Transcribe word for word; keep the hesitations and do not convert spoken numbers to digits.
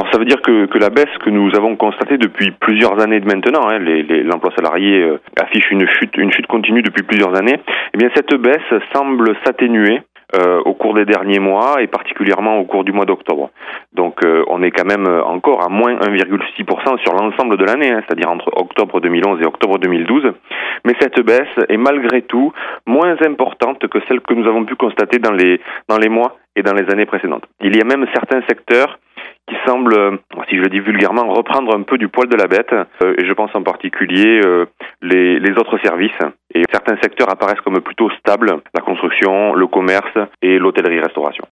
ça veut dire que, que la baisse que nous avons constatée depuis plusieurs années de maintenant, hein, les, les, l'emploi salarié euh, affiche une chute, une chute continue depuis plusieurs années, eh bien cette baisse semble s'atténuer Euh, au cours des derniers mois et particulièrement au cours du mois d'octobre. Donc euh, on est quand même encore à moins un virgule six pour cent sur l'ensemble de l'année, hein, c'est-à-dire entre octobre deux mille onze et octobre deux mille douze. Mais cette baisse est malgré tout moins importante que celle que nous avons pu constater dans les, dans les mois et dans les années précédentes. Il y a même certains secteurs qui semblent, si je le dis vulgairement, reprendre un peu du poil de la bête. Euh, et je pense en particulier euh, les, les autres services. Et certains secteurs apparaissent comme plutôt stables, la construction, le commerce et l'hôtellerie-restauration.